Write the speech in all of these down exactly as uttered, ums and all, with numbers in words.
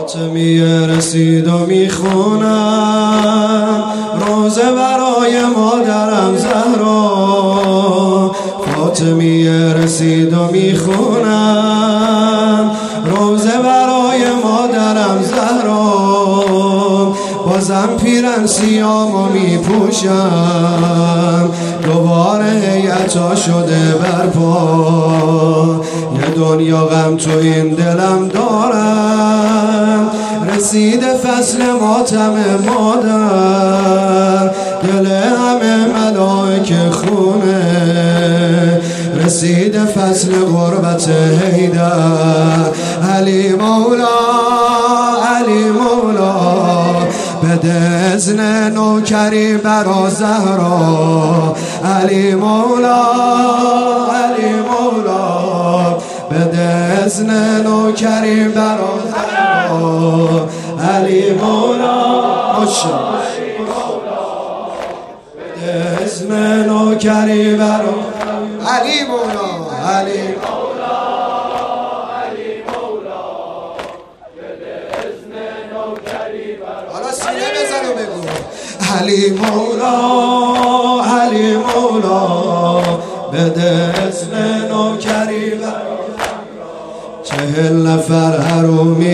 فاطمیه رسید و میخونم روزه برای مادرم زهرا. فاطمیه رسید و میخونم روزه برای مادرم زهرا. بازم پیرن سیامو میپوشم دوباره هیئتا شده برپا. یه دنیا غم تو این دلم دارم رسید فصل ماتم مادر. دل همه ملائکه خونه رسید فصل غربت حیدر. علی مولا علی مولا بده اذن نوکری برا زهرا. علی مولا علی مولا بده اذن نوکری برا زهرا. علی مولا بده اذن نوکری برا علی مولا علی مولا علی مولا بده اذن نوکری برا. حالا سینه بزن و بگو علی مولا علی مولا بده اذن نوکری برا. چهل نفر حرومی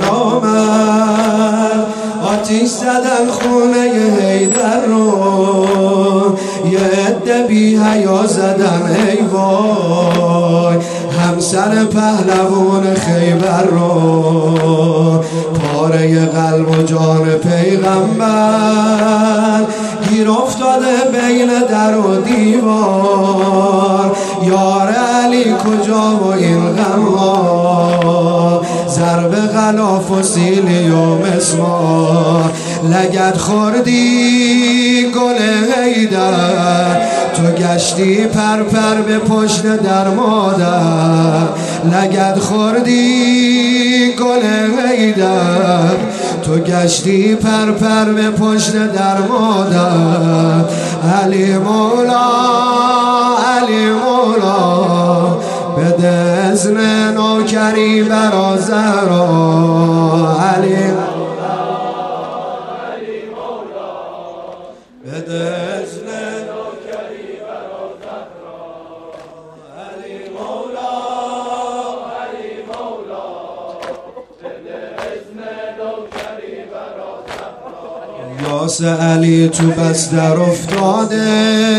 نامرد آتیش زدن خونه حیدر رو. یه عده بی حیا زدن ای وای همسر پهلوان خیبر رو. پاره قلب و جان پیغمبر گیر افتاده بین در و دیوار. یار علی کجا و این غم ها ضرب غلاف و سیلی و مسمار. لگد خوردی گل حیدر تو گشتی پر پر به پشت در مادر. لگد خوردی گل حیدر تو گشتی پر پر به پشت در مادر. علی مولا علی مولا بده اذن نوکری برا زهرا. علی مولا علی مولا بده اذن نوکری برا زهرا. علی مولا علی مولا بده اذن نوکری برا زهرا. یاس علی تو بستر افتاده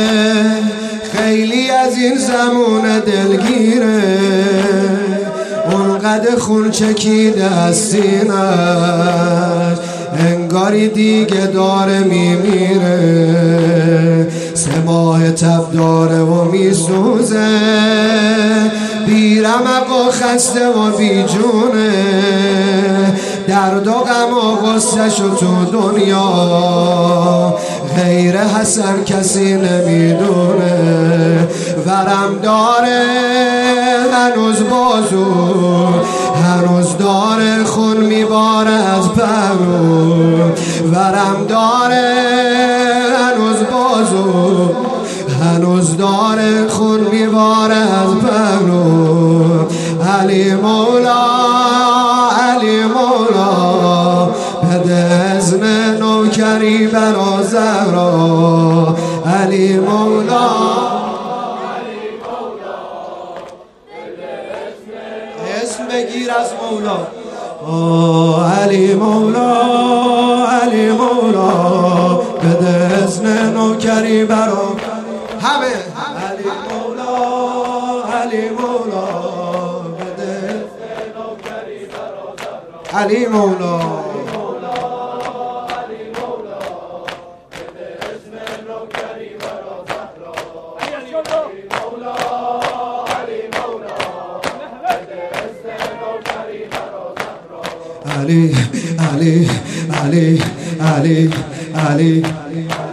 خیلی از این زمون دلگیره. اونقدر خون چکیده از سینه‌اش انگاری دیگه داره میمیره. سه ماه تب داره و میسوزه بیرمق و خسته و بیجونه. درد و غم و غصه شو تو دنیا غیر حسن کسی نمیدونه. ورم داره هنوز بازو هنوز داره خون میباره از پهلو. ورم داره هنوز بازو هنوز داره خون میباره از پهلو. علی مولا علی مولا بده اذن نوکری برا زهرا. علی مولا علی مولا بده اذن اسم بگیر از مولا. آه علی مولا علی مولا بده اذن نوکری برا همه. علی مولا علی مولا بده اذن نوکری برا زهرا. علی مولا علی مولا بده اذن نوکری برا زهرا. علی مولا علی مولا بده اذن نوکری برا زهرا. علی علی علی علی علی